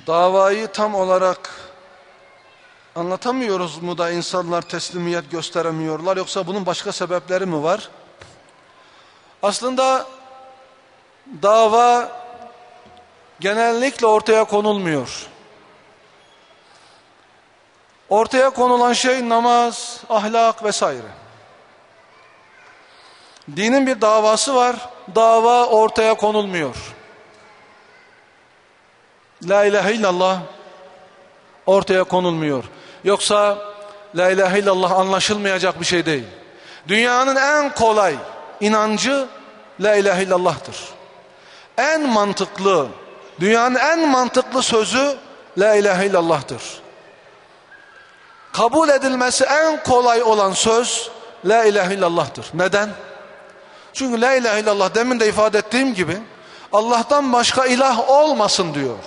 davayı tam olarak anlatamıyoruz mu da insanlar teslimiyet gösteremiyorlar, yoksa bunun başka sebepleri mi var? Aslında dava genellikle ortaya konulmuyor. Ortaya konulan şey namaz, ahlak vesaire. Dinin bir davası var, dava ortaya konulmuyor. La ilahe illallah ortaya konulmuyor. Yoksa la ilahe illallah anlaşılmayacak bir şey değil. Dünyanın en kolay inancı la ilahe illallah'tır. En mantıklı, dünyanın en mantıklı sözü la ilahe illallah'tır. Kabul edilmesi en kolay olan söz la ilahe illallah'tır. Neden? Çünkü la ilahe illallah, demin de ifade ettiğim gibi, Allah'tan başka ilah olmasın diyor.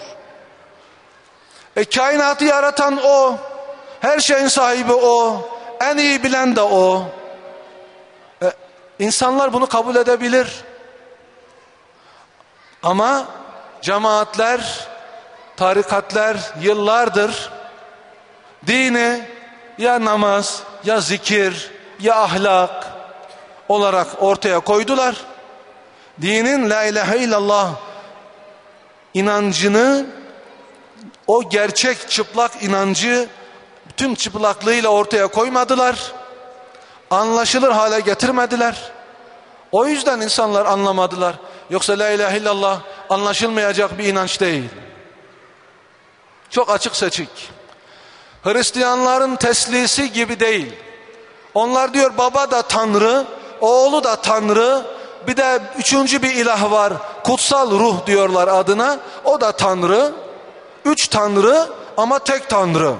Kainatı yaratan O, her şeyin sahibi O, en iyi bilen de O. İnsanlar bunu kabul edebilir. Ama cemaatler, tarikatlar yıllardır dini ya namaz, ya zikir, ya ahlak olarak ortaya koydular. Dinin la ilahe illallah inancını, o gerçek çıplak inancı tüm çıplaklığıyla ortaya koymadılar. Anlaşılır hale getirmediler. O yüzden insanlar anlamadılar. Yoksa la ilahe illallah anlaşılmayacak bir inanç değil. Çok açık seçik. Hristiyanların teslisi gibi değil. Onlar diyor baba da Tanrı, oğlu da Tanrı, bir de üçüncü bir ilah var, kutsal ruh diyorlar adına, o da Tanrı. Üç Tanrı ama tek Tanrı.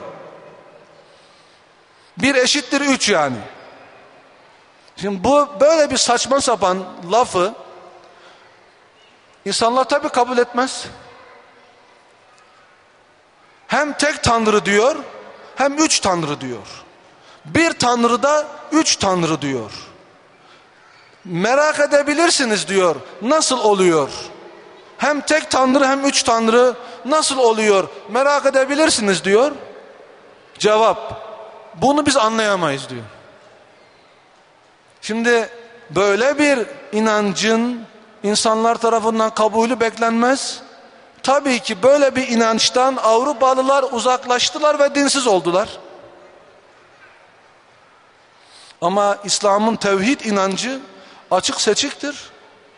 Bir eşittir üç yani. Şimdi bu böyle bir saçma sapan lafı insanlar tabii kabul etmez. Hem tek Tanrı diyor, hem üç Tanrı diyor. Bir Tanrı da üç Tanrı diyor. Merak edebilirsiniz diyor. Nasıl oluyor? Hem tek Tanrı hem üç Tanrı nasıl oluyor? Merak edebilirsiniz diyor. Cevap: bunu biz anlayamayız diyor. Şimdi böyle bir inancın insanlar tarafından kabulü beklenmez. Tabii ki böyle bir inançtan Avrupalılar uzaklaştılar ve dinsiz oldular. Ama İslam'ın tevhid inancı açık seçiktir.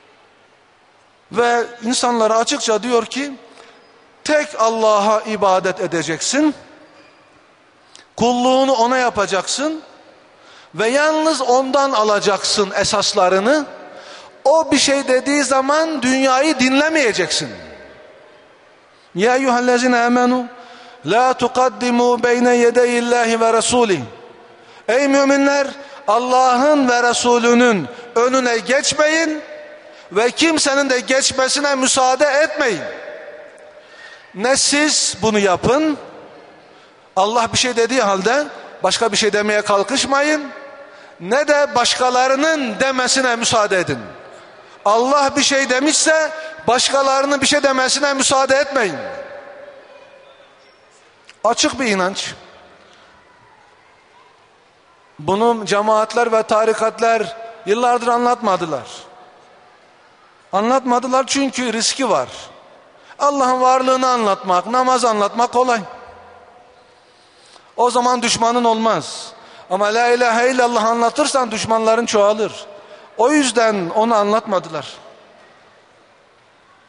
Ve insanlara açıkça diyor ki, tek Allah'a ibadet edeceksin. Kulluğunu ona yapacaksın. Ve yalnız ondan alacaksın esaslarını. O bir şey dediği zaman dünyayı dinlemeyeceksin. Ya eyyühellezine amenu la tukaddimu beyne yedeyillahi ve rasulih. Ey müminler, Allah'ın ve Resulünün önüne geçmeyin ve kimsenin de geçmesine müsaade etmeyin. Ne siz bunu yapın, Allah bir şey dediği halde başka bir şey demeye kalkışmayın, ne de başkalarının demesine müsaade edin. Allah bir şey demişse başkalarının bir şey demesine müsaade etmeyin. Açık bir inanç. Bunu cemaatler ve tarikatlar yıllardır anlatmadılar. Anlatmadılar çünkü riski var. Allah'ın varlığını anlatmak, namaz anlatmak kolay. O zaman düşmanın olmaz. Ama la ilahe illallah anlatırsan düşmanların çoğalır. O yüzden onu anlatmadılar.